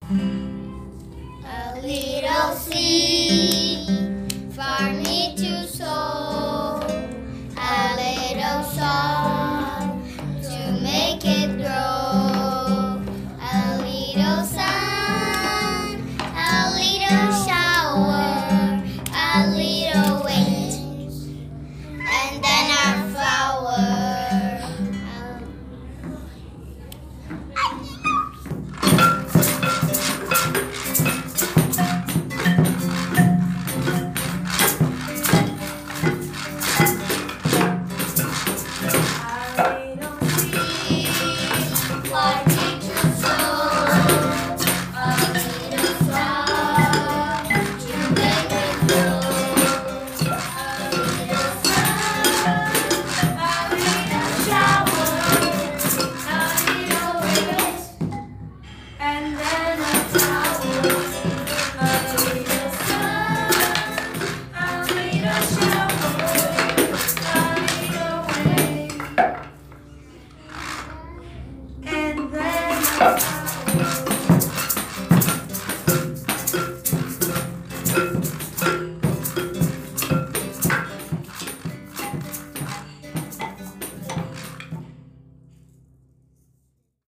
A little seed for me to sow, a little song to make it grow, a little sun, a little shower, a little wind, and then our flower. And then